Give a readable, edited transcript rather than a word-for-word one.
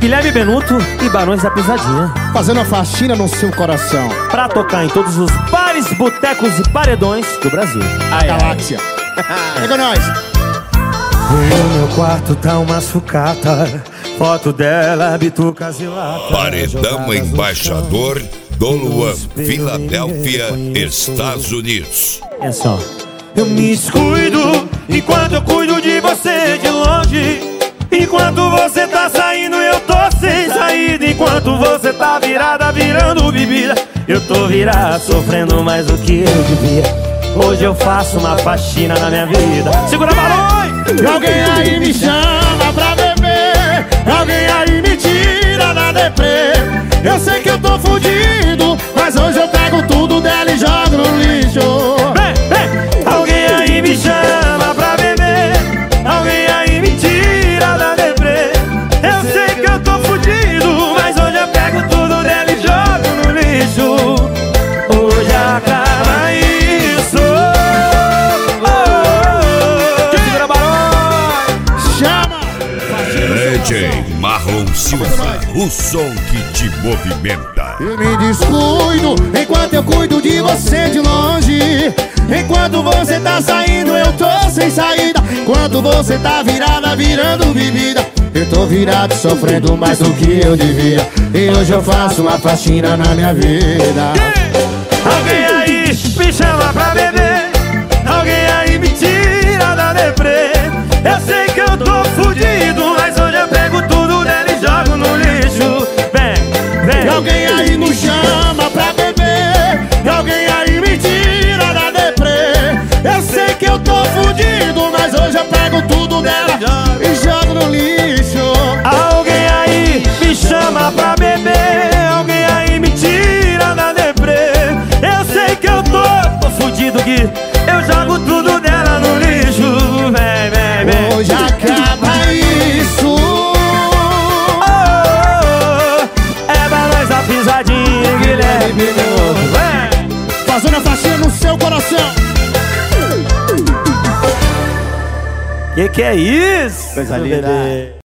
Guilherme Benuto e Barões da Pisadinha, fazendo a faxina no seu coração. pra tocar em todos os bares, botecos e paredões do Brasil. A galáxia. É com nós. No meu quarto tá uma sucata, foto dela, bitucas e lata. Paredão embaixador do Luan, Filadélfia, Estados Unidos. É só. Eu me descuido enquanto eu cuido de você de longe. Enquanto você tá saindo, eu tô sem saída. Enquanto você tá virada, virando bebida, eu tô virado, sofrendo mais do que eu devia. Hoje eu faço uma faxina na minha vida. Segura a balões! Alguém aí me chama pra beber, alguém aí me tira da deprê. Eu sei que eu tô fudido, mas hoje eu pego tudo dela e jogo no lixo. Alguém aí me chama pra beber, alguém aí me tira da deprê. Eu sei que eu tô fudido, mas hoje eu pego tudo dela e jogo no lixo. Hoje acaba isso. Segura a balões! Chama! DJ Marlon Silva, o som que te movimenta. Eu me descuido enquanto eu cuido de você de longe. Enquanto você tá saindo, eu tô sem saída. Enquanto você tá virada, virando bebida, eu tô virado, sofrendo mais do que eu devia. E hoje eu faço uma faxina na minha vida. Alguém aí me chama pra beber, alguém aí me tira da deprê. Eu sei que eu tô fudido, mas hoje eu pego tudo dela e jogo no lixo. Vem, vem. Alguém aí nos chama pra beber, alguém aí me tira da deprê. Eu sei que eu tô fudido, mas hoje eu pego tudo dela e jogo no lixo. Alguém aí me chama pra beber, alguém aí me tira da deprê. Eu sei que eu tô fudido, que eu jogo tudo dela no lixo. Vem, vem, vem. Hoje acaba isso. É Barões da Pisadinha, Guilherme Benuto. Vem! Fazendo a faxina no seu coração. Que é isso? Coisa linda. Bebê?